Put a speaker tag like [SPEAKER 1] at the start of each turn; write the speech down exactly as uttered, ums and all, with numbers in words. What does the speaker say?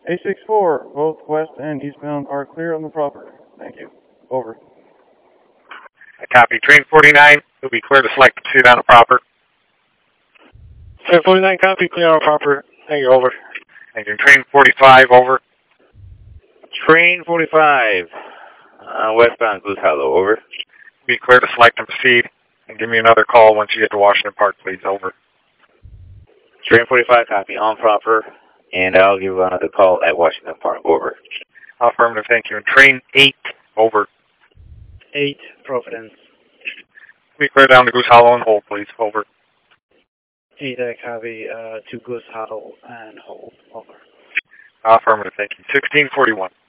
[SPEAKER 1] A six four, both west and eastbound are clear on the proper. Thank you. Over.
[SPEAKER 2] I copy. Train forty-nine, it'll be clear to select the proceed on the proper.
[SPEAKER 3] Train forty-nine, copy, clear on the proper. Thank you, over.
[SPEAKER 2] Thank you. Train forty-five, over.
[SPEAKER 4] Train forty-five, uh, westbound Goose Hollow, over.
[SPEAKER 2] Be clear to select and proceed, and give me another call once you get to Washington Park, please. Over.
[SPEAKER 4] Train forty-five, copy, on proper, and I'll give another call at Washington Park, over.
[SPEAKER 2] Affirmative, thank you. And train eight, over.
[SPEAKER 5] eight, Providence.
[SPEAKER 2] Be clear down to Goose Hollow and hold, please. Over.
[SPEAKER 5] eight, I copy, uh, to Goose Hollow and hold. Over.
[SPEAKER 2] Affirmative, thank you. sixteen forty-one.